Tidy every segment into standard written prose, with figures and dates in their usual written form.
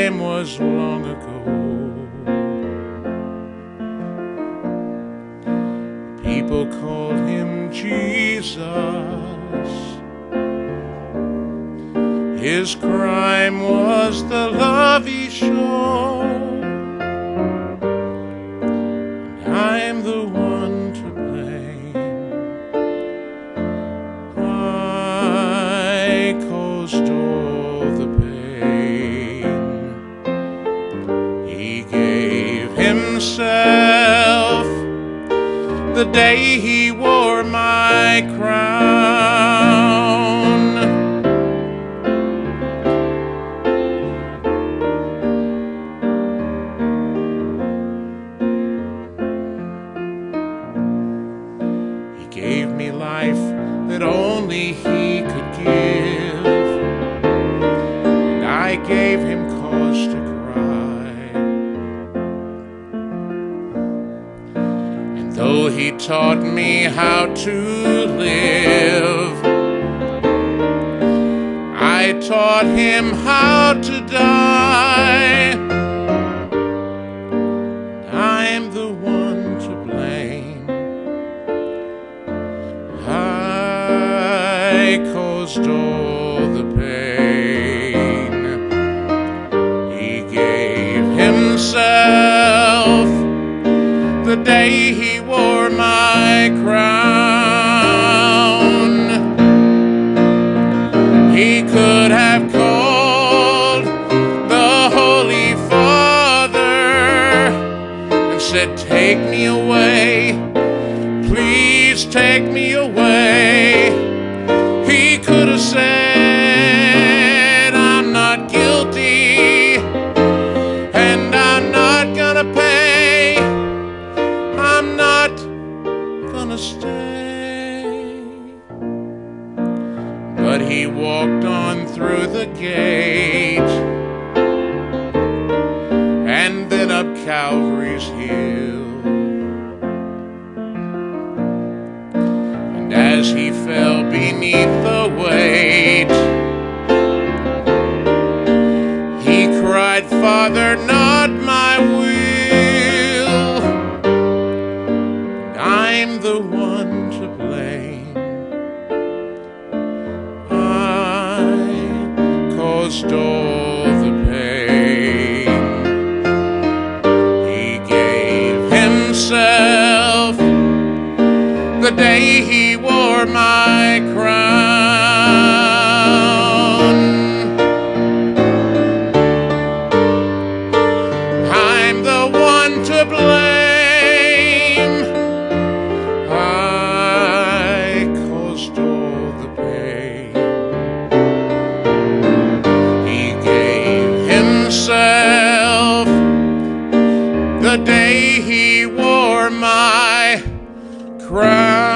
time was long ago. People called him Jesus. His crime was the love he showed. And I'm the one to blame. I caused all the pain. He gave himself the day he wore my crown. He gave me life that only he could give, and I gave him cause to cry. And though he taught me how to live, I taught him how to die. I'm the one to blame. I caused all the pain. He gave himself the day he wore my crown. He could have called the Holy Father and said, "Take me away, please take me away." He could have said, "I'm not guilty, and I'm not gonna pay. I'm not gonna stay." But he walked on through the gate and then up Calvary's hill. And as he fell beneath the weight, he cried, "Father, not my will." And I'm the one to blame. I caused all the pain. He gave himself the day he wore my crown. I'm the one to blame. I caused all the pain. He gave himself the day he wore my crown.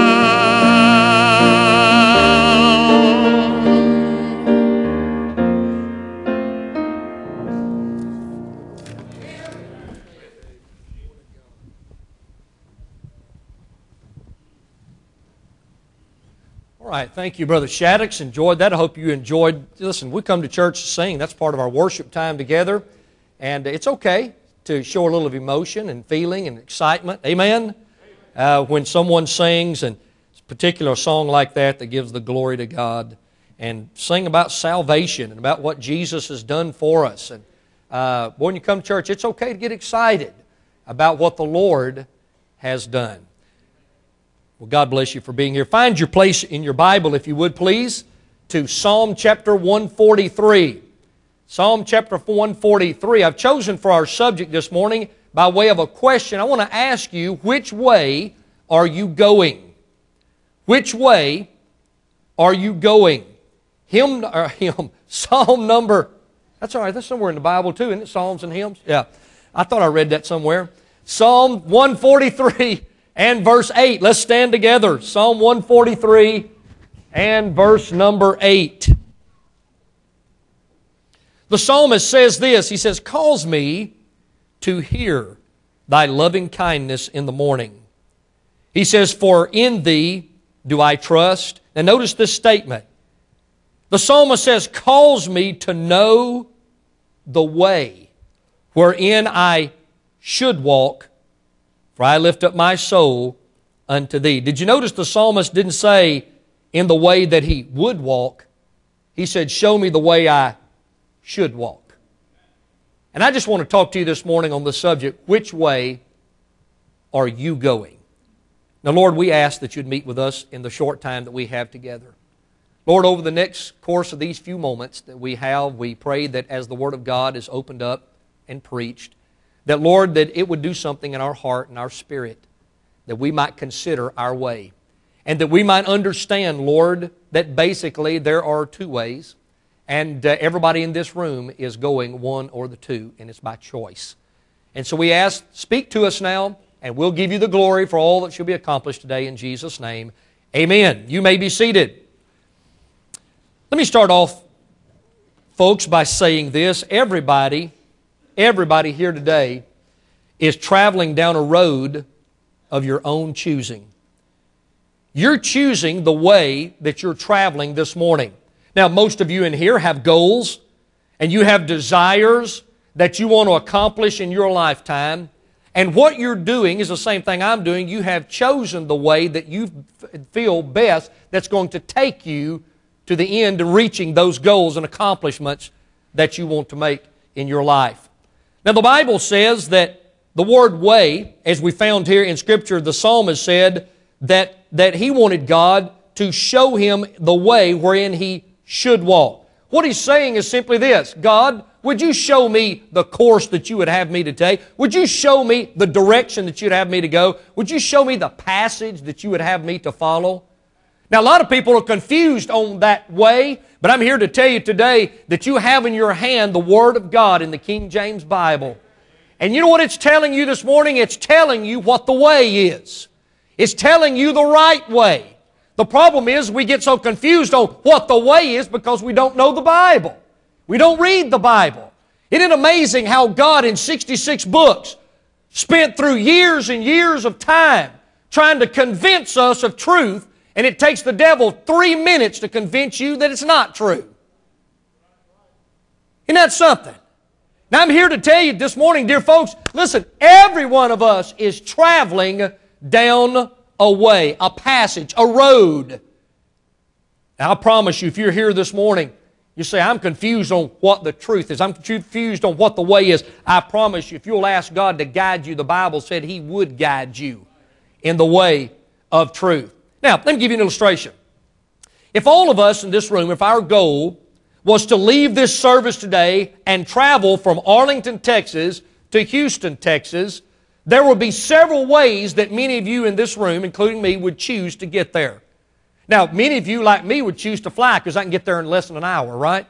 All right, thank you, Brother Shaddix. Enjoyed that. I hope you enjoyed. Listen, we come to church to sing. That's part of our worship time together. And it's okay to show a little of emotion and feeling and excitement. Amen? When someone sings, and a particular song like that that gives the glory to God, and sing about salvation and about what Jesus has done for us. And when you come to church, it's okay to get excited about what the Lord has done. Well, God bless you for being here. Find your place in your Bible, if you would, please, to Psalm chapter 143. Psalm chapter 143. I've chosen for our subject this morning, by way of a question, I want to ask you, which way are you going? Which way are you going? Psalm number, that's all right, that's somewhere in the Bible too, isn't it? Psalms and hymns? Yeah, I thought I read that somewhere. Psalm 143 and verse 8. Let's stand together. Psalm 143 and verse number 8. The psalmist says this, he says, "Cause me to hear thy loving kindness in the morning." He says, "For in thee do I trust." And notice this statement. The psalmist says, "Cause me to know the way wherein I should walk, for I lift up my soul unto Thee. Did you notice the psalmist didn't say in the way that he would walk? He said, show me the way I should walk. And I just want to talk to you this morning on the subject, which way are you going? Now, Lord, we ask that you'd meet with us in the short time that we have together. Lord, over the next course of these few moments that we have, we pray that as the Word of God is opened up and preached, that, Lord, that it would do something in our heart and our spirit, that we might consider our way, and that we might understand, Lord, that basically there are two ways, and everybody in this room is going one or the two, and it's by choice. And so we ask, speak to us now, and we'll give you the glory for all that shall be accomplished today in Jesus' name. Amen. You may be seated. Let me start off, folks, by saying this. Everybody here today is traveling down a road of your own choosing. You're choosing the way that you're traveling this morning. Now, most of you in here have goals, and you have desires that you want to accomplish in your lifetime. And what you're doing is the same thing I'm doing. You have chosen the way that you feel best that's going to take you to the end of reaching those goals and accomplishments that you want to make in your life. Now, the Bible says that the word way, as we found here in Scripture, the psalmist said that he wanted God to show him the way wherein he should walk. What he's saying is simply this: God, would you show me the course that you would have me to take? Would you show me the direction that you'd have me to go? Would you show me the passage that you would have me to follow? Now, a lot of people are confused on that way, but I'm here to tell you today that you have in your hand the Word of God in the King James Bible. And you know what it's telling you this morning? It's telling you what the way is. It's telling you the right way. The problem is we get so confused on what the way is because we don't know the Bible. We don't read the Bible. Isn't it amazing how God in 66 books spent through years and years of time trying to convince us of truth, and it takes the devil 3 minutes to convince you that it's not true. Isn't that something? Now, I'm here to tell you this morning, dear folks, listen, every one of us is traveling down a way, a passage, a road. Now, I promise you, if you're here this morning, you say, I'm confused on what the truth is. I'm confused on what the way is. I promise you, if you'll ask God to guide you, the Bible said He would guide you in the way of truth. Now, let me give you an illustration. If all of us in this room, if our goal was to leave this service today and travel from Arlington, Texas to Houston, Texas, there would be several ways that many of you in this room, including me, would choose to get there. Now, many of you, like me, would choose to fly because I can get there in less than an hour, right?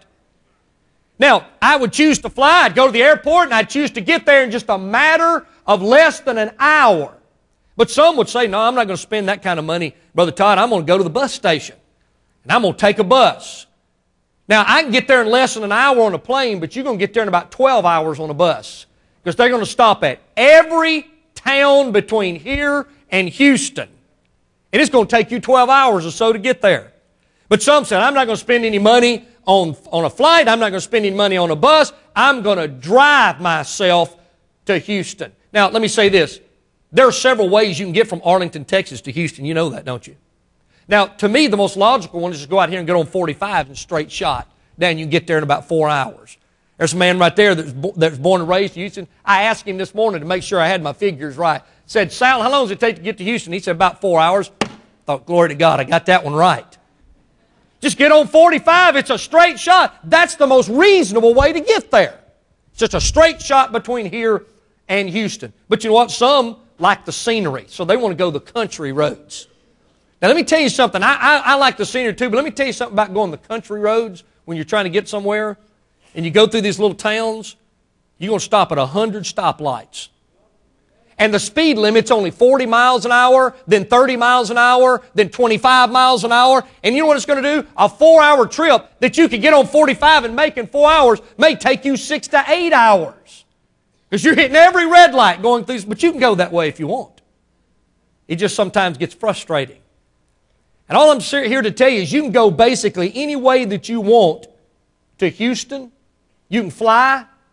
Now, I would choose to fly. I'd go to the airport and I'd choose to get there in just a matter of less than an hour. But some would say, no, I'm not going to spend that kind of money, Brother Todd. I'm going to go to the bus station and I'm going to take a bus. Now, I can get there in less than an hour on a plane, but you're going to get there in about 12 hours on a bus because they're going to stop at every town between here and Houston. And it's going to take you 12 hours or so to get there. But some said, I'm not going to spend any money on a flight. I'm not going to spend any money on a bus. I'm going to drive myself to Houston. Now, let me say this. There are several ways you can get from Arlington, Texas to Houston. You know that, don't you? Now, to me, the most logical one is just go out here and get on 45 and straight shot. Then you can get there in about 4 hours. There's a man right there that was born and raised in Houston. I asked him this morning to make sure I had my figures right. Said, Sal, how long does it take to get to Houston? He said, about 4 hours. Thought, glory to God, I got that one right. Just get on 45. It's a straight shot. That's the most reasonable way to get there. It's just a straight shot between here and Houston. But you know what? Some like the scenery, so they want to go the country roads. Now, let me tell you something. I like the scenery too, but let me tell you something about going the country roads when you're trying to get somewhere and you go through these little towns. You're going to stop at 100 stoplights. And the speed limit's only 40 miles an hour, then 30 miles an hour, then 25 miles an hour. And you know what it's going to do? A 4-hour trip that you could get on 45 and make in 4 hours may take you 6 to 8 hours. Because you're hitting every red light going through, but you can go that way if you want. It just sometimes gets frustrating. And all I'm here to tell you is you can go basically any way that you want to Houston. You can fly,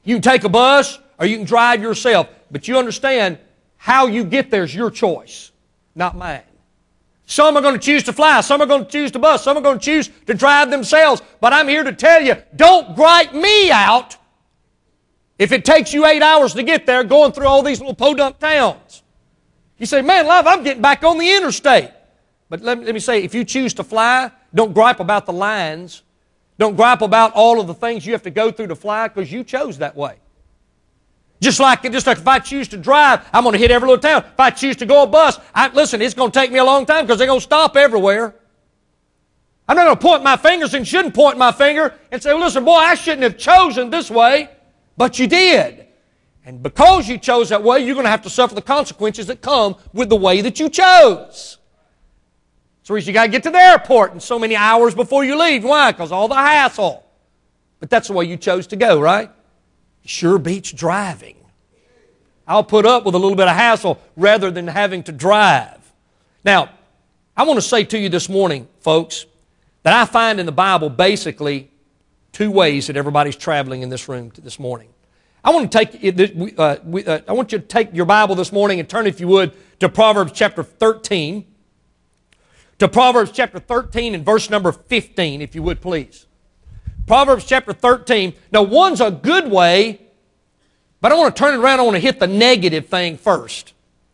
You can take a bus or you can drive yourself. But you understand, how you get there is your choice, not mine. Some are going to choose to fly. Some are going to choose to bus. Some are going to choose to drive themselves. But I'm here to tell you, don't gripe me out if it takes you 8 hours to get there going through all these little podunk towns. You say, man, love, I'm getting back on the interstate. But let me say, if you choose to fly, don't gripe about the lines. Don't gripe about all of the things you have to go through to fly, because you chose that way. Just like if I choose to drive, I'm going to hit every little town. If I choose to go a bus, listen, it's going to take me a long time because they're going to stop everywhere. I'm not going to point my fingers and shouldn't point my finger and say, well, listen, boy, I shouldn't have chosen this way, but you did. And because you chose that way, you're going to have to suffer the consequences that come with the way that you chose. That's the reason you got to get to the airport in so many hours before you leave. Why? Because all the hassle. But that's the way you chose to go, right? Sure beats driving. I'll put up with a little bit of hassle rather than having to drive. Now, I want to say to you this morning, folks, that I find in the Bible basically two ways that everybody's traveling in this room this morning. I want you to take your Bible this morning and turn, if you would, to Proverbs chapter 13. To Proverbs chapter 13 and verse number 15, if you would, please. Proverbs chapter 13. Now, one's a good way, but I want to turn it around. I want to hit the negative thing first.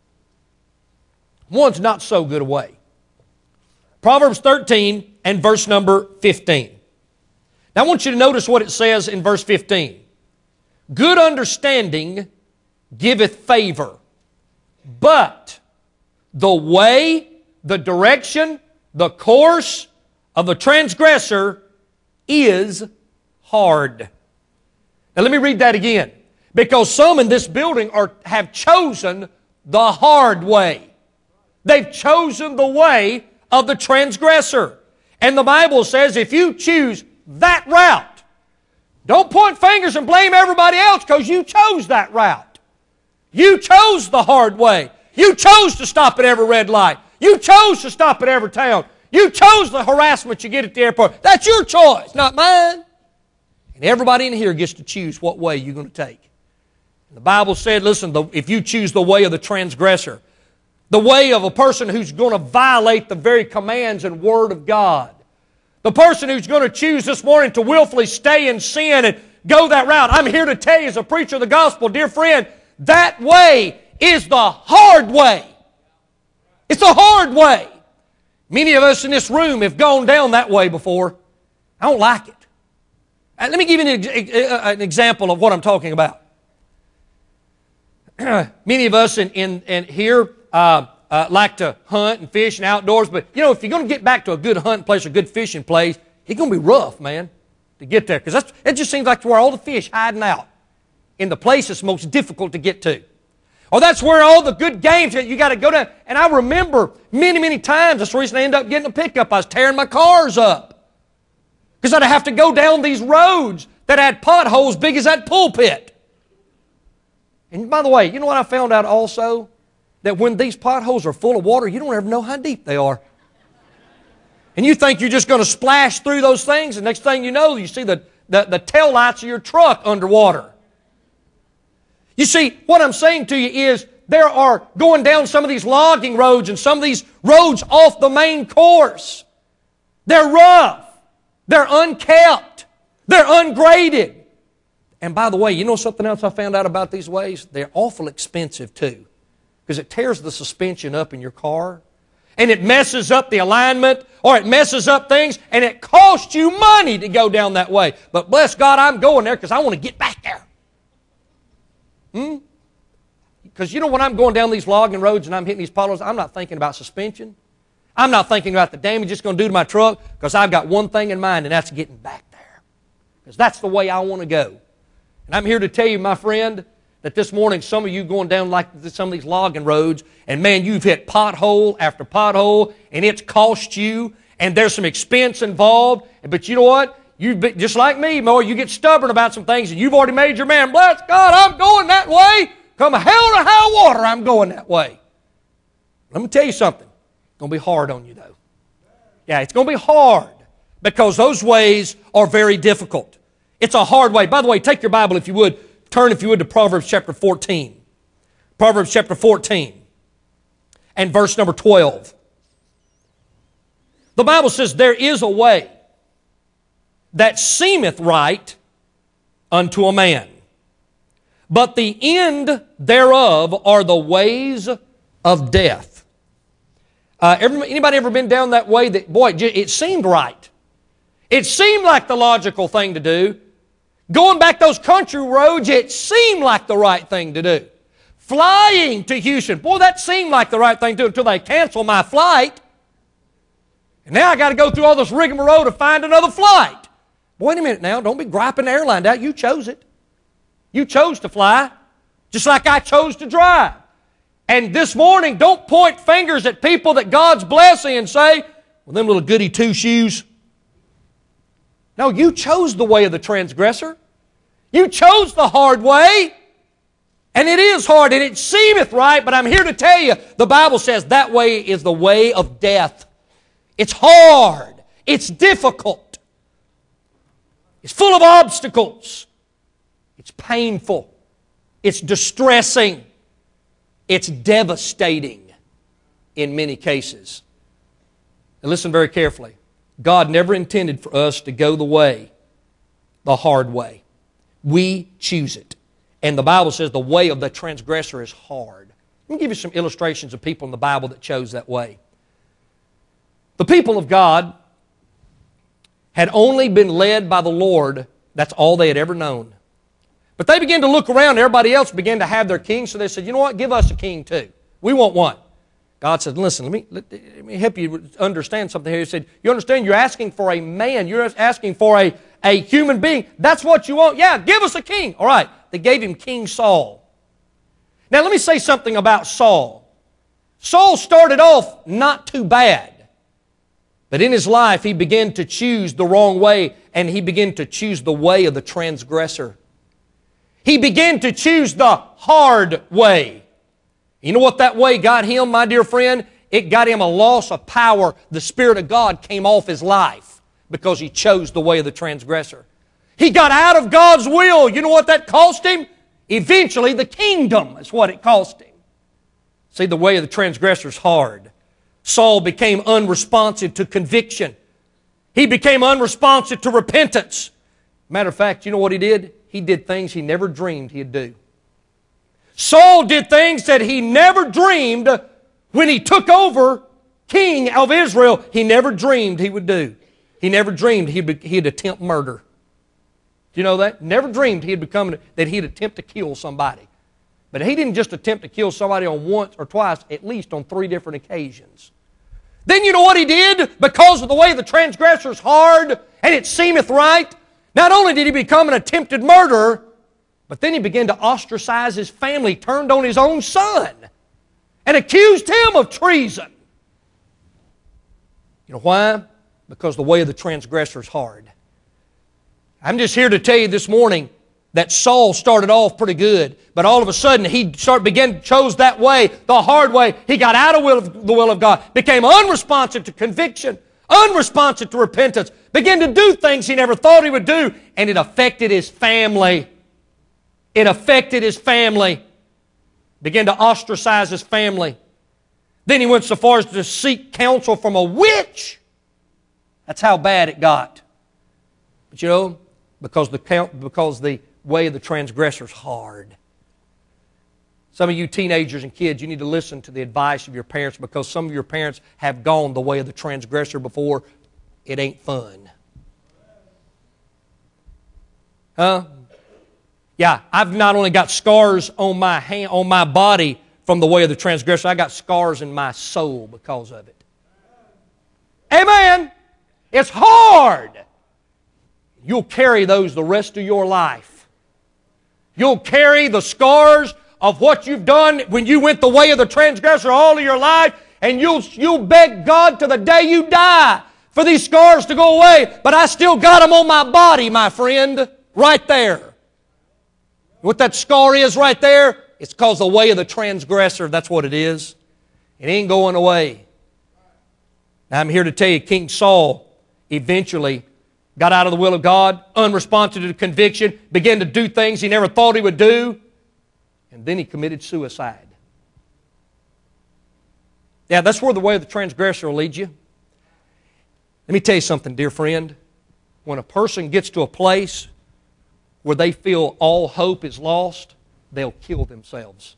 One's not so good a way. Proverbs 13 and verse number 15. Now, I want you to notice what it says in verse 15. Good understanding giveth favor, but the way, the direction, the course of a transgressor is hard. Now let me read that again. Because some in this building have chosen the hard way. They've chosen the way of the transgressor. And the Bible says if you choose that route, don't point fingers and blame everybody else because you chose that route. You chose the hard way. You chose to stop at every red light. You chose to stop at every town. You chose the harassment you get at the airport. That's your choice, not mine. And everybody in here gets to choose what way you're going to take. And the Bible said, listen, if you choose the way of the transgressor, the way of a person who's going to violate the very commands and Word of God, the person who's going to choose this morning to willfully stay in sin and go that route, I'm here to tell you as a preacher of the gospel, dear friend, that way is the hard way. It's the hard way. Many of us in this room have gone down that way before. I don't like it. Let me give you an example of what I'm talking about. Many of us in here like to hunt and fish and outdoors, but you know, if you're going to get back to a good hunting place or a good fishing place, it's going to be rough, man, to get there. Because it just seems like where all the fish hiding out in the place that's most difficult to get to. Or that's where all the good games that you got to go down. And I remember many times, that's the reason I ended up getting a pickup. I was tearing my cars up. Because I'd have to go down these roads that had potholes big as that pulpit. And by the way, you know what I found out also? That when these potholes are full of water, you don't ever know how deep they are. And you think you're just going to splash through those things, and next thing you know, you see the tail lights of your truck underwater. You see, what I'm saying to you is there are going down some of these logging roads and some of these roads off the main course. They're rough. They're unkept. They're ungraded. And by the way, you know something else I found out about these ways? They're awful expensive too. Because it tears the suspension up in your car. And it messes up the alignment. Or it messes up things. And it costs you money to go down that way. But bless God, I'm going there because I want to get back there. Because you know when I'm going down these logging roads and I'm hitting these potholes, I'm not thinking about suspension. I'm not thinking about the damage it's going to do to my truck because I've got one thing in mind, and that's getting back there. Because that's the way I want to go. And I'm here to tell you, my friend, that this morning some of you going down like some of these logging roads, and man, you've hit pothole after pothole, and it's cost you, and there's some expense involved. But you know what? You just like me, more you get stubborn about some things, and you've already made your man. Bless God, I'm going that way. Come hell or high water, I'm going that way. Let me tell you something. It's going to be hard on you, though. Yeah, it's going to be hard because those ways are very difficult. It's a hard way. By the way, take your Bible, if you would. Turn, if you would, to Proverbs chapter 14. Proverbs chapter 14 and verse number 12. The Bible says, there is a way that seemeth right unto a man, but the end thereof are the ways of death. Anybody ever been down that way that, boy, it seemed right? It seemed like the logical thing to do. Going back those country roads, it seemed like the right thing to do. Flying to Houston, boy, that seemed like the right thing to do until they canceled my flight. And now I got to go through all this rigmarole to find another flight. Wait a minute now, don't be griping the airline out. You chose it. You chose to fly, just like I chose to drive. And this morning, don't point fingers at people that God's blessing and say, well, them little goody two-shoes. No, you chose the way of the transgressor. You chose the hard way. And it is hard, and it seemeth right, but I'm here to tell you, the Bible says that way is the way of death. It's hard. It's difficult. It's full of obstacles. It's painful. It's distressing. It's devastating in many cases. And listen very carefully. God never intended for us to go the hard way. We choose it. And the Bible says the way of the transgressor is hard. Let me give you some illustrations of people in the Bible that chose that way. The people of God had only been led by the Lord. That's all they had ever known. But they began to look around. Everybody else began to have their king. So they said, you know what? Give us a king too. We want one. God said, listen, let me help you understand something here. He said, you understand you're asking for a man. You're asking for a human being. That's what you want. Yeah, give us a king. All right. They gave him King Saul. Now let me say something about Saul. Saul started off not too bad. But in his life, he began to choose the wrong way, and he began to choose the way of the transgressor. He began to choose the hard way. You know what that way got him, my dear friend? It got him a loss of power. The Spirit of God came off his life because he chose the way of the transgressor. He got out of God's will. You know what that cost him? Eventually, the kingdom is what it cost him. See, the way of the transgressor is hard. Saul became unresponsive to conviction. He became unresponsive to repentance. Matter of fact, you know what he did? He did things he never dreamed he'd do. Saul did things that he never dreamed when he took over king of Israel. He never dreamed he would do. He never dreamed he'd attempt murder. Do you know that? Never dreamed that he'd attempt to kill somebody. But he didn't just attempt to kill somebody on once or twice, at least on 3 different occasions. Then you know what he did? Because of the way the transgressor is hard and it seemeth right, not only did he become an attempted murderer, but then he began to ostracize his family, turned on his own son, and accused him of treason. You know why? Because the way of the transgressor is hard. I'm just here to tell you this morning that Saul started off pretty good, but all of a sudden he chose that way, the hard way. He got out of the will of God, became unresponsive to conviction, unresponsive to repentance, began to do things he never thought he would do, and it affected his family. It affected his family. Began to ostracize his family. Then he went so far as to seek counsel from a witch. That's how bad it got. But you know, because the way of the transgressor is hard. Some of you teenagers and kids, you need to listen to the advice of your parents, because some of your parents have gone the way of the transgressor before. It ain't fun. Huh? Yeah, I've not only got scars on my body from the way of the transgressor, I got scars in my soul because of it. Amen. It's hard. You'll carry those the rest of your life. You'll carry the scars of what you've done when you went the way of the transgressor all of your life, and you'll beg God to the day you die for these scars to go away. But I still got them on my body, my friend, right there. What that scar is right there, it's called the way of the transgressor. That's what it is. It ain't going away. Now I'm here to tell you, King Saul eventually got out of the will of God, unresponsive to conviction, began to do things he never thought he would do, and then he committed suicide. Yeah, that's where the way of the transgressor will lead you. Let me tell you something, dear friend. When a person gets to a place where they feel all hope is lost, they'll kill themselves.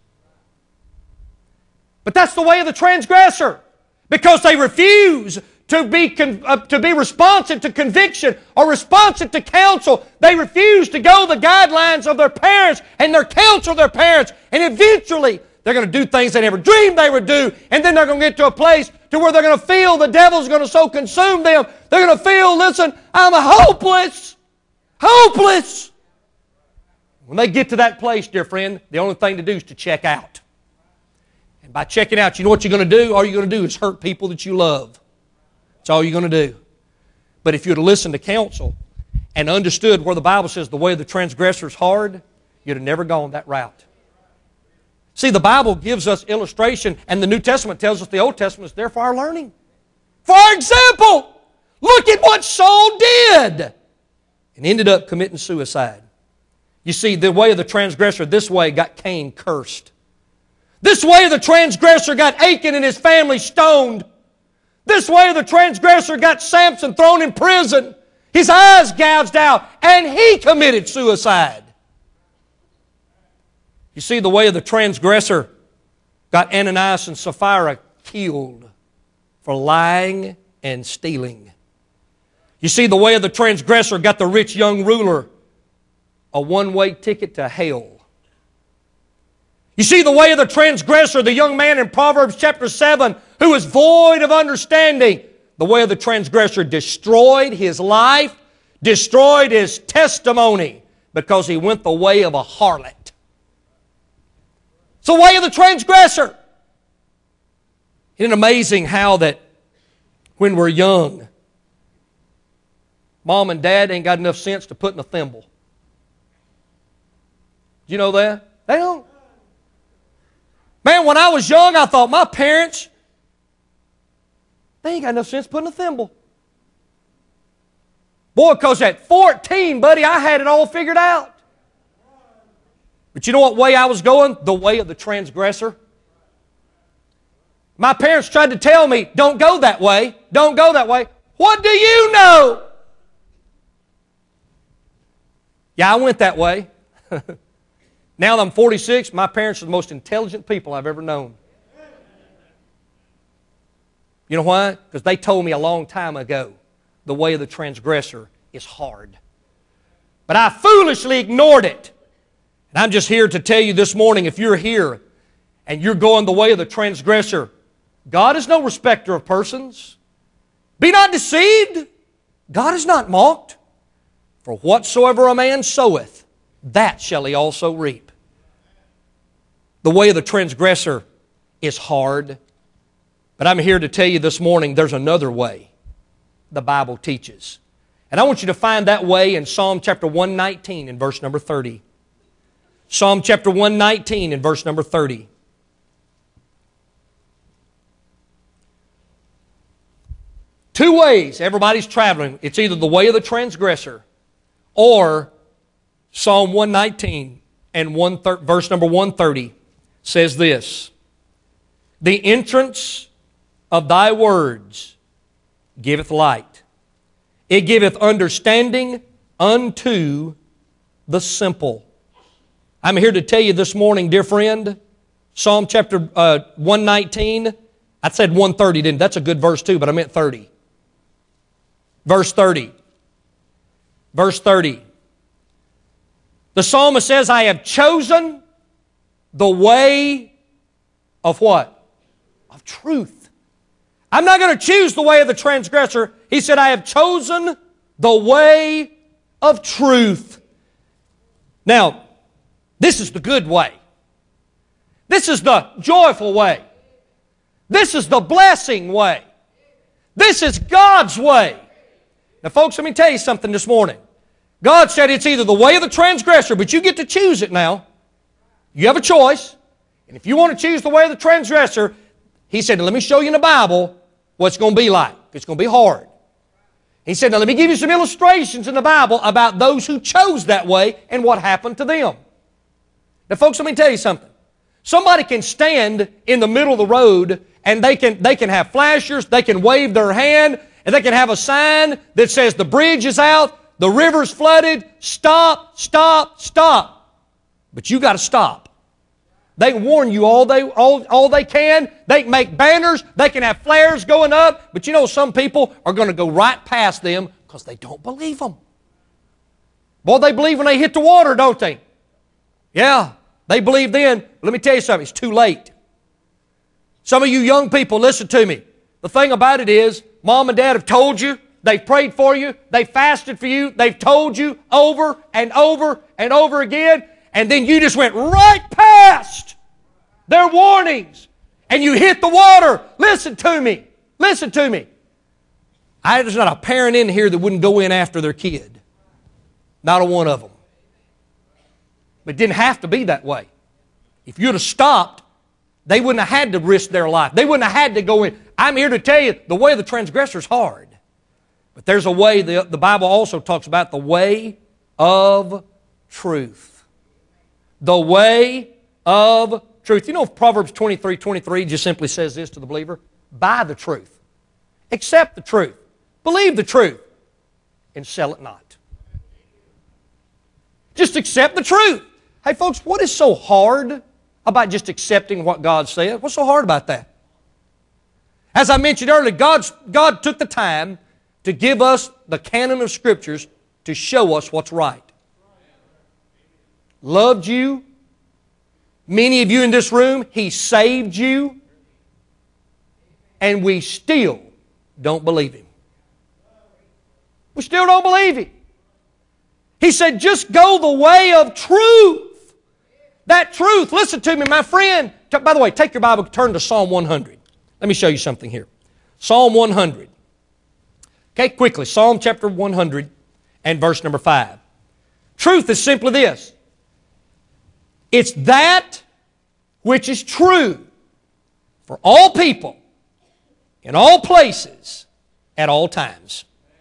But that's the way of the transgressor, because they refuse to be responsive to conviction or responsive to counsel. They refuse to go the guidelines of their parents and their counsel of their parents, and eventually they're going to do things they never dreamed they would do, and then they're going to get to a place to where they're going to feel the devil's going to so consume them. They're going to feel, listen, I'm hopeless. Hopeless. When they get to that place, dear friend, the only thing to do is to check out. And by checking out, you know what you're going to do? All you're going to do is hurt people that you love. That's all you're going to do. But if you'd have listened to counsel and understood where the Bible says the way of the transgressor is hard, you'd have never gone that route. See, the Bible gives us illustration, and the New Testament tells us the Old Testament is there for our learning. For example, look at what Saul did and ended up committing suicide. You see, the way of the transgressor this way got Cain cursed. This way of the transgressor got Achan and his family stoned. This way of the transgressor got Samson thrown in prison, his eyes gouged out, and he committed suicide. You see, the way of the transgressor got Ananias and Sapphira killed for lying and stealing. You see, the way of the transgressor got the rich young ruler a one-way ticket to hell. You see, the way of the transgressor, the young man in Proverbs chapter 7 who was void of understanding, the way of the transgressor destroyed his life, destroyed his testimony because he went the way of a harlot. It's the way of the transgressor. Isn't it amazing how that when we're young, mom and dad ain't got enough sense to put in a thimble? Do you know that? They don't. Man, when I was young, I thought my parents, they ain't got enough sense to put in a thimble. Boy, because at 14, buddy, I had it all figured out. But you know what way I was going? The way of the transgressor. My parents tried to tell me, don't go that way. Don't go that way. What do you know? Yeah, I went that way. Now that I'm 46, my parents are the most intelligent people I've ever known. You know why? Because they told me a long time ago, the way of the transgressor is hard. But I foolishly ignored it. And I'm just here to tell you this morning, if you're here and you're going the way of the transgressor, God is no respecter of persons. Be not deceived. God is not mocked. For whatsoever a man soweth, that shall he also reap. The way of the transgressor is hard. But I'm here to tell you this morning there's another way the Bible teaches. And I want you to find that way in Psalm chapter 119 and verse number 30. Psalm chapter 119 and verse number 30. Two ways everybody's traveling. It's either the way of the transgressor or Psalm 119 and verse number 130 says this: the entrance of thy words giveth light. It giveth understanding unto the simple. I'm here to tell you this morning, dear friend, Psalm chapter 119, I said 130, didn't I? That's a good verse too, but I meant 30. Verse 30. Verse 30. The psalmist says, I have chosen the way of what? Of truth. I'm not going to choose the way of the transgressor. He said, I have chosen the way of truth. Now, this is the good way. This is the joyful way. This is the blessing way. This is God's way. Now, folks, let me tell you something this morning. God said it's either the way of the transgressor, but you get to choose it now. You have a choice. And if you want to choose the way of the transgressor, He said, let me show you in the Bible what it's going to be like. It's going to be hard. He said, now let me give you some illustrations in the Bible about those who chose that way and what happened to them. Now folks, let me tell you something. Somebody can stand in the middle of the road and they can have flashers, they can wave their hand, and they can have a sign that says the bridge is out, the river's flooded, stop, stop, stop. But you got to stop. They can warn you all they can. They can make banners. They can have flares going up. But you know some people are going to go right past them because they don't believe them. Boy, they believe when they hit the water, don't they? Yeah, they believe then. Let me tell you something. It's too late. Some of you young people, listen to me. The thing about it is, Mom and Dad have told you, they've prayed for you, they've fasted for you, they've told you over and over and over again, and then you just went right past their warnings, and you hit the water. Listen to me. Listen to me. There's not a parent in here that wouldn't go in after their kid. Not a one of them. But it didn't have to be that way. If you'd have stopped, they wouldn't have had to risk their life. They wouldn't have had to go in. I'm here to tell you, the way of the transgressor is hard. But there's a way, the Bible also talks about the way of truth. The way of truth. You know, Proverbs 23:23 just simply says this to the believer: buy the truth, accept the truth, believe the truth, and sell it not. Just accept the truth. Hey folks, what is so hard about just accepting what God said? What's so hard about that? As I mentioned earlier, God took the time to give us the canon of Scriptures to show us what's right. Loved you. Many of you in this room, He saved you. And we still don't believe Him. We still don't believe Him. He said, just go the way of truth. That truth, listen to me, my friend. By the way, take your Bible, turn to Psalm 100. Let me show you something here. Psalm 100. Okay, quickly. Psalm chapter 100 and verse number 5. Truth is simply this. It's that which is true for all people, in all places, at all times.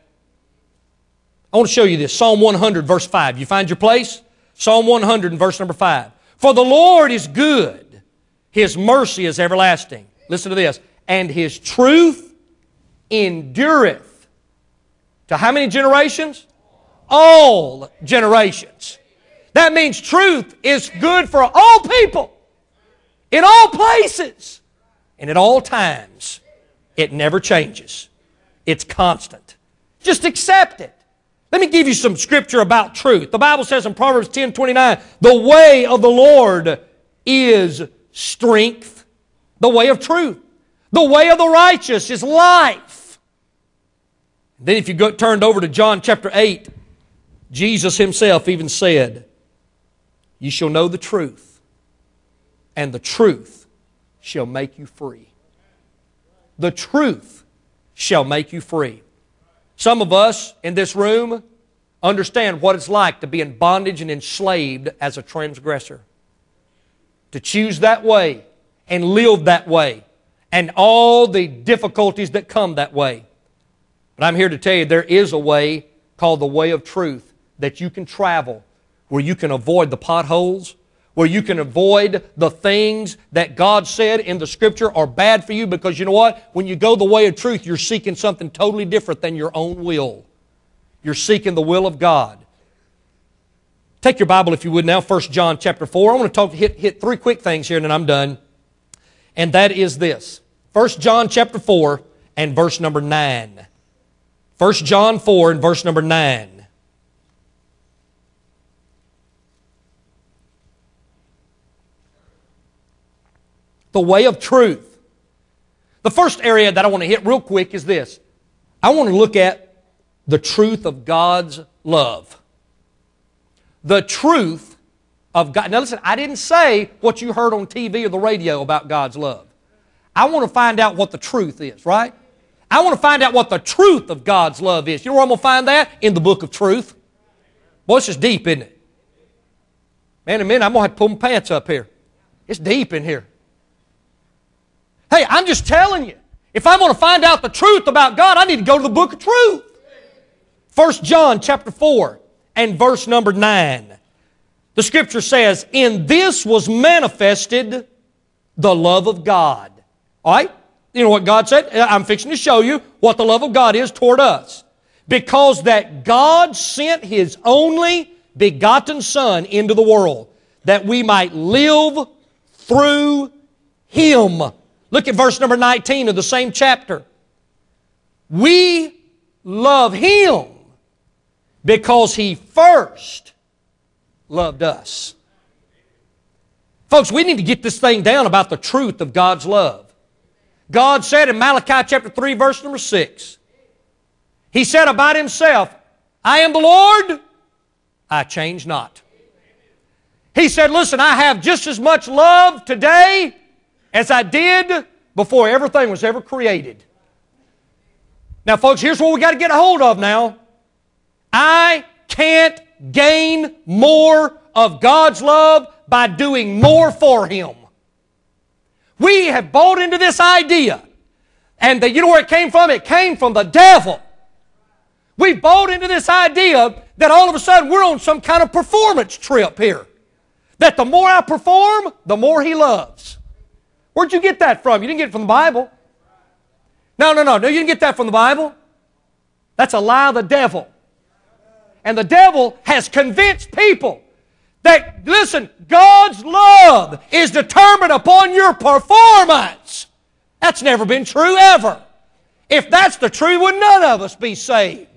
I want to show you this. Psalm 100, verse 5. You find your place? Psalm 100 and verse number 5. For the Lord is good. His mercy is everlasting. Listen to this. And His truth endureth. To how many generations? All generations. That means truth is good for all people, in all places, and at all times. It never changes. It's constant. Just accept it. Let me give you some scripture about truth. The Bible says in Proverbs 10:29, the way of the Lord is strength, the way of truth. The way of the righteous is life. Then if you turned over to John chapter 8, Jesus Himself even said, you shall know the truth, and the truth shall make you free. The truth shall make you free. Some of us in this room understand what it's like to be in bondage and enslaved as a transgressor. To choose that way and live that way and all the difficulties that come that way. But I'm here to tell you there is a way called the way of truth that you can travel where you can avoid the potholes, where you can avoid the things that God said in the Scripture are bad for you, because you know what? When you go the way of truth, you're seeking something totally different than your own will. You're seeking the will of God. Take your Bible, if you would now, 1 John chapter 4. I want to hit three quick things here and then I'm done. And that is this. 1 John chapter 4 and verse number 9. 1 John 4 and verse number 9. The way of truth. The first area that I want to hit real quick is this. I want to look at the truth of God's love. The truth of God. Now listen, I didn't say what you heard on TV or the radio about God's love. I want to find out what the truth is, right? I want to find out what the truth of God's love is. You know where I'm going to find that? In the book of truth. Boy, it's just deep, isn't it? Man, in a minute, I'm going to have to pull my pants up here. It's deep in here. Hey, I'm just telling you, if I'm going to find out the truth about God, I need to go to the book of truth. 1 John chapter 4 and verse number 9. The Scripture says, in this was manifested the love of God. All right? You know what God said? I'm fixing to show you what the love of God is toward us. Because that God sent His only begotten Son into the world, that we might live through Him. Look at verse number 19 of the same chapter. We love Him because He first loved us. Folks, we need to get this thing down about the truth of God's love. God said in Malachi chapter 3 verse number 6, He said about Himself, I am the Lord, I change not. He said, listen, I have just as much love today as I did before everything was ever created. Now, folks, here's what we got to get a hold of now. I can't gain more of God's love by doing more for Him. We have bought into this idea. And you know where it came from? It came from the devil. We bought into this idea that all of a sudden we're on some kind of performance trip here. That the more I perform, the more He loves. Where'd you get that from? You didn't get it from the Bible. No, you didn't get that from the Bible. That's a lie of the devil. And the devil has convinced people that, listen, God's love is determined upon your performance. That's never been true ever. If that's the truth, would none of us be saved?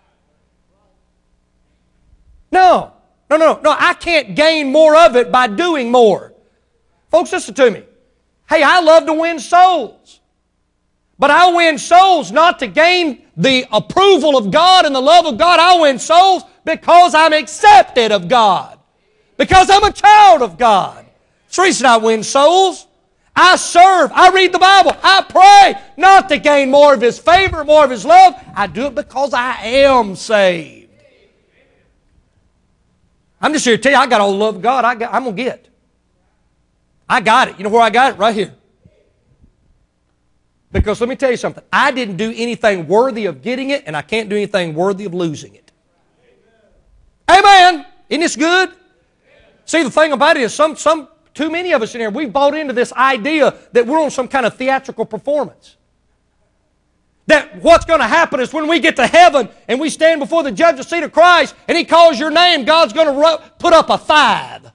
No, I can't gain more of it by doing more. Folks, listen to me. Hey, I love to win souls. But I win souls not to gain the approval of God and the love of God. I win souls because I'm accepted of God. Because I'm a child of God. That's the reason I win souls. I serve. I read the Bible. I pray not to gain more of His favor, more of His love. I do it because I am saved. I'm just here to tell you, I got all the love of God I'm going to get. I got it. You know where I got it? Right here. Because let me tell you something. I didn't do anything worthy of getting it, and I can't do anything worthy of losing it. Amen. Isn't this good? See, the thing about it is too many of us in here, we've bought into this idea that we're on some kind of theatrical performance. That what's going to happen is when we get to heaven and we stand before the judgment seat of Christ and He calls your name, God's going to put up a 5.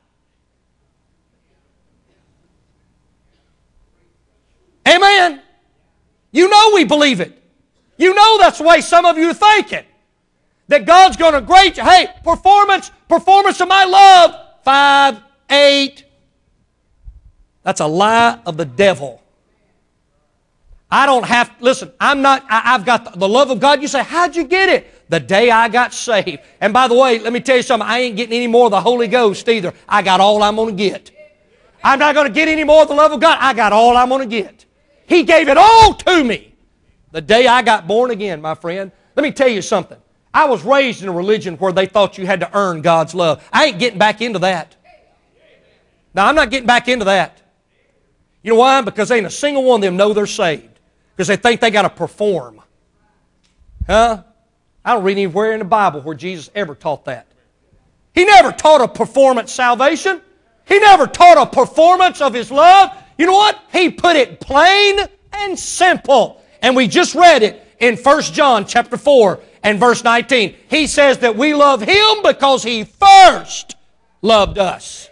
Amen. You know we believe it. You know that's the way some of you are thinking. That God's going to grade you. Hey, performance of my love, 5, 8. That's a lie of the devil. I don't have, listen, I've got the love of God. You say, how'd you get it? The day I got saved. And by the way, let me tell you something, I ain't getting any more of the Holy Ghost either. I got all I'm going to get. I'm not going to get any more of the love of God. I got all I'm going to get. He gave it all to me the day I got born again, my friend. Let me tell you something. I was raised in a religion where they thought you had to earn God's love. I ain't getting back into that. Now, I'm not getting back into that. You know why? Because ain't a single one of them know they're saved. Because they think they got to perform. Huh? I don't read anywhere in the Bible where Jesus ever taught that. He never taught a performance salvation. He never taught a performance of His love. You know what? He put it plain and simple. And we just read it in 1 John chapter 4 and verse 19. He says that we love Him because He first loved us.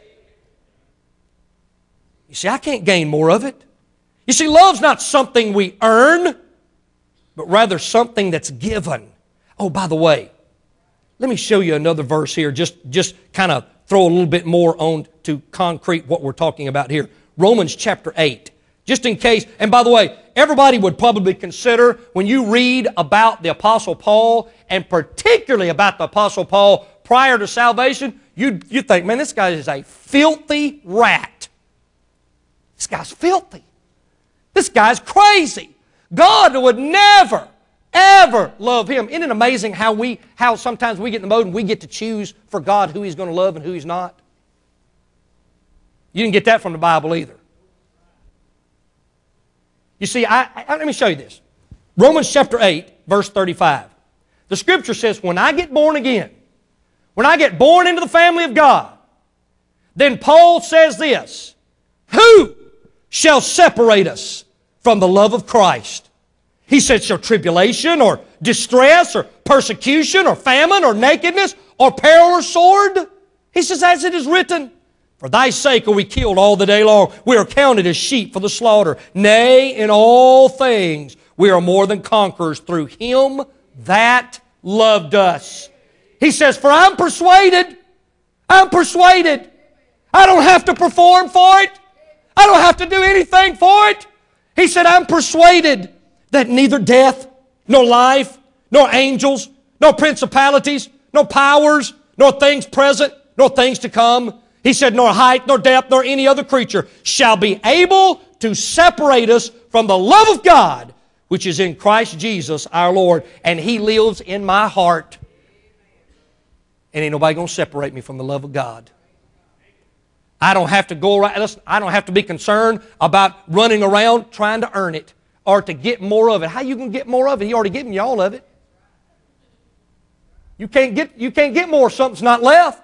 You see, I can't gain more of it. You see, love's not something we earn, but rather something that's given. Oh, by the way, let me show you another verse here. Just kind of throw a little bit more on to concrete what we're talking about here. Romans chapter 8. Just in case, and by the way, everybody would probably consider when you read about the Apostle Paul, and particularly about the Apostle Paul prior to salvation, you think, man, this guy is a filthy rat. This guy's filthy. This guy's crazy. God would never, ever love him. Isn't it amazing how sometimes we get in the mode and we get to choose for God who He's going to love and who He's not? You didn't get that from the Bible either. You see, let me show you this. Romans chapter 8, verse 35. The Scripture says, when I get born again, when I get born into the family of God, then Paul says this, who shall separate us from the love of Christ? He said, shall tribulation or distress or persecution or famine or nakedness or peril or sword? He says, as it is written, for thy sake are we killed all the day long. We are counted as sheep for the slaughter. Nay, in all things we are more than conquerors through Him that loved us. He says, for I'm persuaded. I don't have to perform for it. I don't have to do anything for it. He said, I'm persuaded that neither death, nor life, nor angels, nor principalities, nor powers, nor things present, nor things to come. He said, nor height, nor depth, nor any other creature shall be able to separate us from the love of God, which is in Christ Jesus our Lord. And He lives in my heart. And ain't nobody going to separate me from the love of God. I don't have to go around, listen, I don't have to be concerned about running around trying to earn it or to get more of it. How are you going to get more of it? He already given you all of it. You can't get more if something's not left.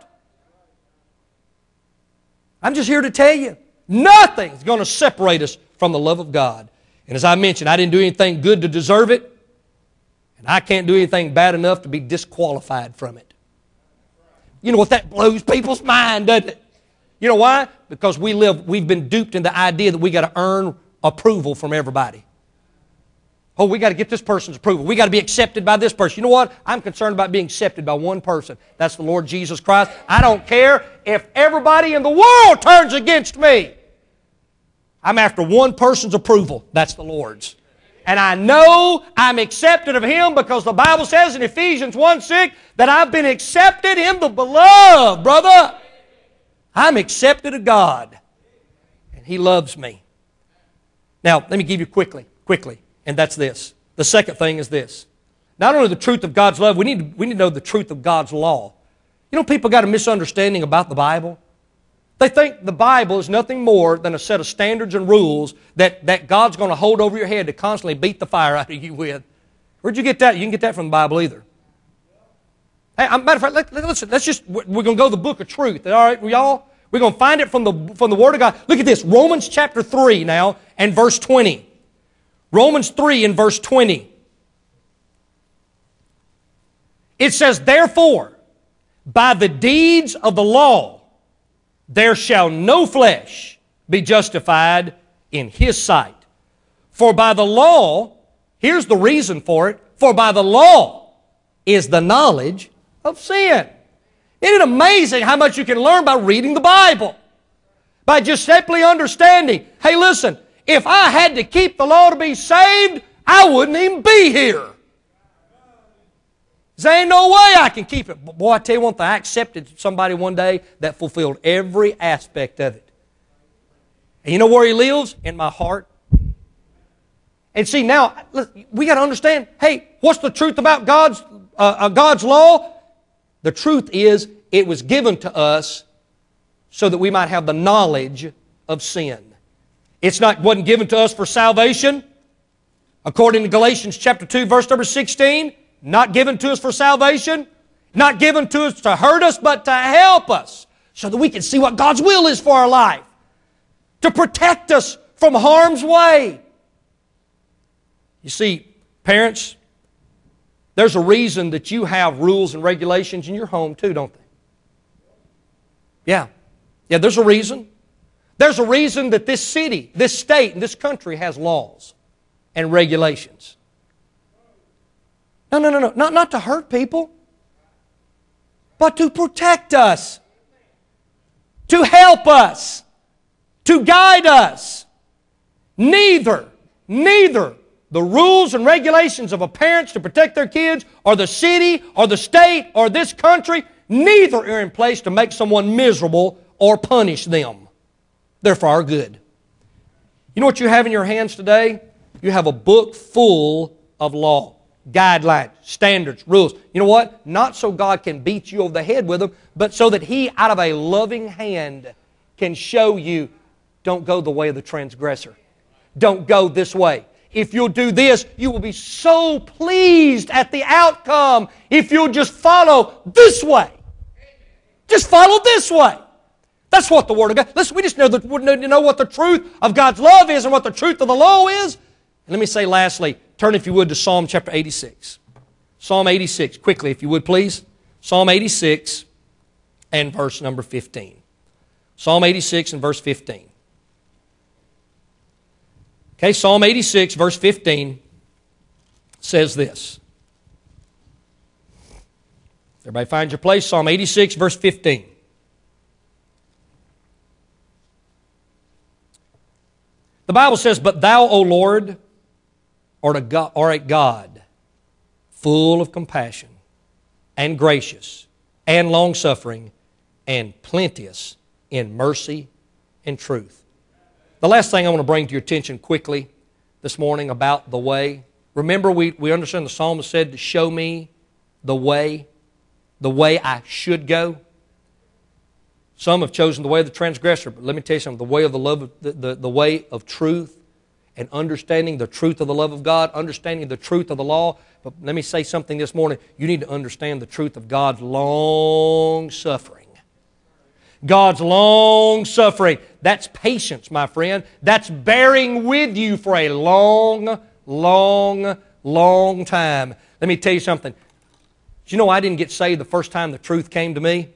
I'm just here to tell you, nothing's going to separate us from the love of God. And as I mentioned, I didn't do anything good to deserve it, and I can't do anything bad enough to be disqualified from it. You know what, that blows people's mind, doesn't it? You know why? Because we've been duped in the idea that we got to earn approval from everybody. Oh, we got to get this person's approval. We got to be accepted by this person. You know what? I'm concerned about being accepted by one person. That's the Lord Jesus Christ. I don't care if everybody in the world turns against me. I'm after one person's approval. That's the Lord's. And I know I'm accepted of Him because the Bible says in Ephesians 1:6 that I've been accepted in the beloved, brother. I'm accepted of God. And He loves me. Now, let me give you quickly. And that's this. The second thing is this. Not only the truth of God's love, we need to know the truth of God's law. You know, people got a misunderstanding about the Bible. They think the Bible is nothing more than a set of standards and rules that God's going to hold over your head to constantly beat the fire out of you with. Where'd you get that? You didn't get that from the Bible either. Hey, matter of fact, listen, we're going to go to the book of truth. All right, y'all? We're going to find it from the Word of God. Look at this, Romans chapter 3 now and verse 20. Romans 3 and verse 20. It says, therefore, by the deeds of the law, there shall no flesh be justified in His sight. For by the law, here's the reason for it, for by the law is the knowledge of sin. Isn't it amazing how much you can learn by reading the Bible? By just simply understanding, hey listen, if I had to keep the law to be saved, I wouldn't even be here. There ain't no way I can keep it. But boy, I tell you one thing, I accepted somebody one day that fulfilled every aspect of it. And you know where he lives? In my heart. And see, now, we got to understand, hey, what's the truth about God's law? The truth is, it was given to us so that we might have the knowledge of sin. Wasn't given to us for salvation. According to Galatians chapter 2, verse number 16, not given to us for salvation, not given to us to hurt us, but to help us, so that we can see what God's will is for our life, to protect us from harm's way. You see, parents, there's a reason that you have rules and regulations in your home too, don't they? Yeah, there's a reason. There's a reason that this city, this state, and this country has laws and regulations. No. Not to hurt people, but to protect us, to help us, to guide us. Neither the rules and regulations of a parent to protect their kids, or the city, or the state, or this country, neither are in place to make someone miserable or punish them. They're for our good. You know what you have in your hands today? You have a book full of law, guidelines, standards, rules. You know what? Not so God can beat you over the head with them, but so that He, out of a loving hand, can show you, don't go the way of the transgressor. Don't go this way. if you'll do this, you will be so pleased at the outcome if you'll just follow this way. Just follow this way. That's what the Word of God... Listen, we just need to know what the truth of God's love is and what the truth of the law is. And let me say lastly, turn if you would to Psalm chapter 86. Psalm 86, quickly if you would please. Psalm 86 and verse number 15. Psalm 86 and verse 15. Okay, Psalm 86 verse 15 says this. Everybody find your place? Psalm 86 verse 15. The Bible says, "But thou, O Lord, art a God full of compassion and gracious and long-suffering and plenteous in mercy and truth." The last thing I want to bring to your attention quickly this morning about the way. Remember, we understand the psalmist said to show me the way I should go. Some have chosen the way of the transgressor, but let me tell you something, the way of the love, the way of truth and understanding the truth of the love of God, understanding the truth of the law. But let me say something this morning. You need to understand the truth of God's long-suffering. God's long-suffering. That's patience, my friend. That's bearing with you for a long, long, long time. Let me tell you something. Did you know I didn't get saved the first time the truth came to me?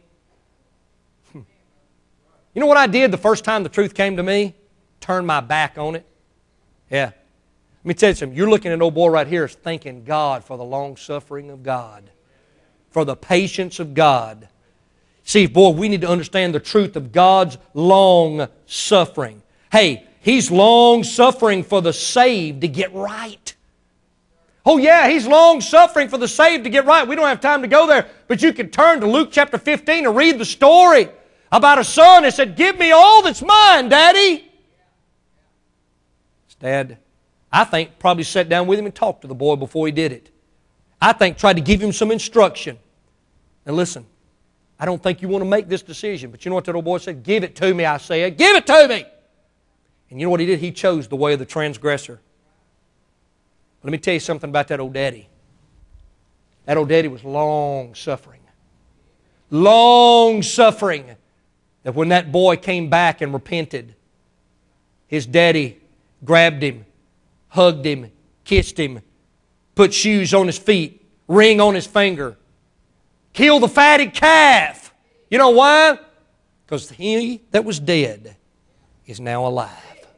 You know what I did the first time the truth came to me? Turned my back on it. Yeah. Let me tell you something. You're looking at an old boy right here thanking God for the long-suffering of God, for the patience of God. See, boy, we need to understand the truth of God's long-suffering. Hey, He's long-suffering for the saved to get right. Oh yeah, He's long-suffering for the saved to get right. We don't have time to go there, but you can turn to Luke chapter 15 and read the story about a son that said, "Give me all that's mine, Daddy." His dad, I think, probably sat down with him and talked to the boy before he did it. I think tried to give him some instruction. And listen, I don't think you want to make this decision, but you know what that old boy said? "Give it to me," I said. "Give it to me." And you know what he did? He chose the way of the transgressor. Let me tell you something about that old daddy. That old daddy was long-suffering. Long-suffering. That when that boy came back and repented, his daddy grabbed him, hugged him, kissed him, put shoes on his feet, ring on his finger, killed the fatted calf. You know why? Because he that was dead is now alive.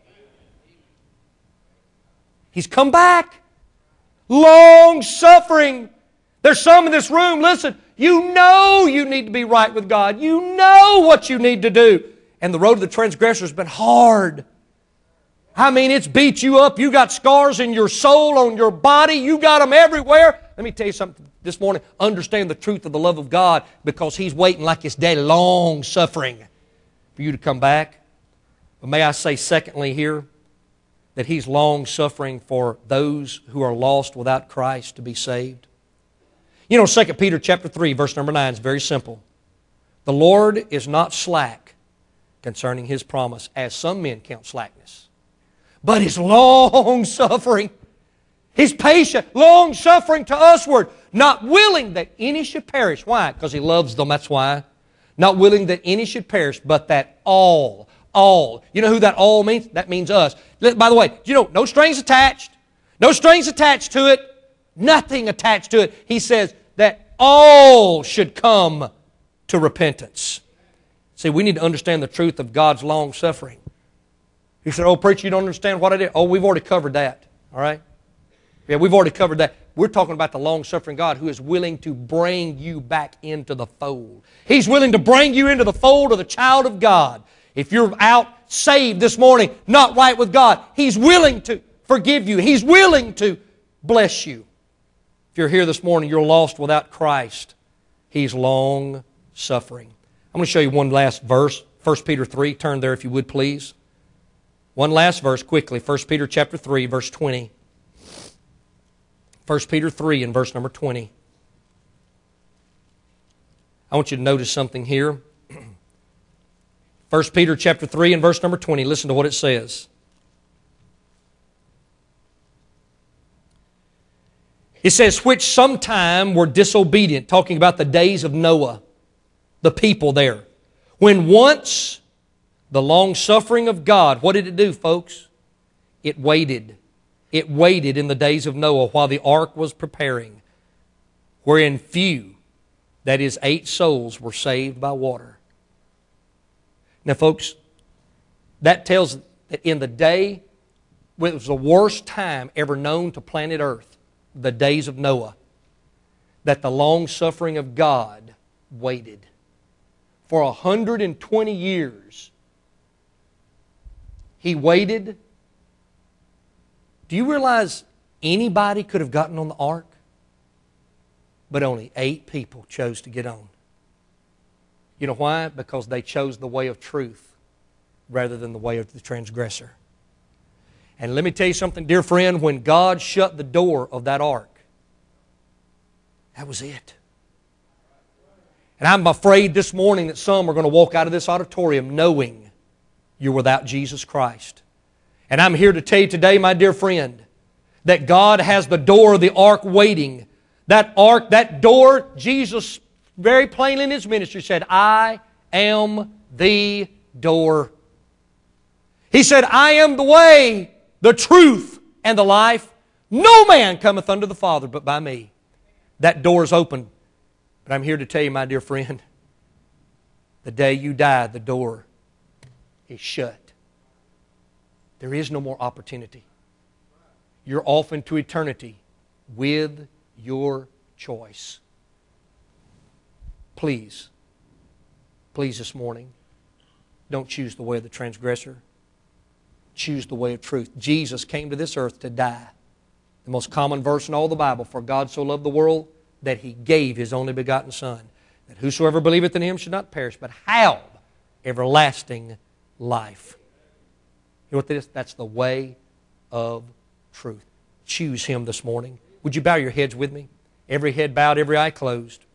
He's come back. Long-suffering. There's some in this room, listen, you know you need to be right with God. You know what you need to do. And the road of the transgressor has been hard. I mean, it's beat you up. You got scars in your soul, on your body. You got them everywhere. Let me tell you something this morning. Understand the truth of the love of God, because He's waiting like His daddy, long-suffering for you to come back. But may I say secondly here, that He's long-suffering for those who are lost without Christ to be saved. You know, 2 Peter chapter 3, verse number 9 is very simple. "The Lord is not slack concerning His promise, as some men count slackness, but is long-suffering." He's patient, long-suffering to usward, not willing that any should perish. Why? Because He loves them, that's why. Not willing that any should perish, but that all. You know who that all means? That means us. By the way, you know, no strings attached. No strings attached to it. Nothing attached to it. He says that all should come to repentance. See, we need to understand the truth of God's long-suffering. He said, "Oh, preacher, you don't understand what I did." Oh, we've already covered that. All right? Yeah, we've already covered that. We're talking about the long-suffering God who is willing to bring you back into the fold. He's willing to bring you into the fold of the child of God. If you're out saved this morning, not right with God, He's willing to forgive you. He's willing to bless you. If you're here this morning, you're lost without Christ, He's long-suffering. I'm going to show you one last verse, 1 Peter 3. Turn there if you would, please. One last verse quickly, 1 Peter chapter 3, verse 20. 1 Peter 3 and verse number 20. I want you to notice something here. 1 Peter chapter 3 and verse number 20. Listen to what it says. It says, which sometime were disobedient, talking about the days of Noah, the people there. When once the long-suffering of God, what did it do, folks? It waited. It waited in the days of Noah while the ark was preparing, wherein few, that is 8 souls, were saved by water. Now, folks, that tells that in the day, it was the worst time ever known to planet Earth, the days of Noah, that the long-suffering of God waited. For 120 years, He waited. Do you realize anybody could have gotten on the ark? But only 8 people chose to get on. You know why? Because they chose the way of truth rather than the way of the transgressor. And let me tell you something, dear friend, when God shut the door of that ark, that was it. And I'm afraid this morning that some are going to walk out of this auditorium knowing you're without Jesus Christ. And I'm here to tell you today, my dear friend, that God has the door of the ark waiting. That ark, that door, Jesus very plainly in His ministry said, I am the door. He said, I am the way, the truth, and the life. No man cometh unto the Father but by me. That door is open. But I'm here to tell you, my dear friend, the day you die, the door is shut. There is no more opportunity. You're off into eternity with your choice. Please this morning, don't choose the way of the transgressor. Choose the way of truth. Jesus came to this earth to die. The most common verse in all the Bible, for God so loved the world that He gave His only begotten Son, that whosoever believeth in Him should not perish, but have everlasting life. You know what that is? That's the way of truth. Choose Him this morning. Would you bow your heads with me? Every head bowed, every eye closed.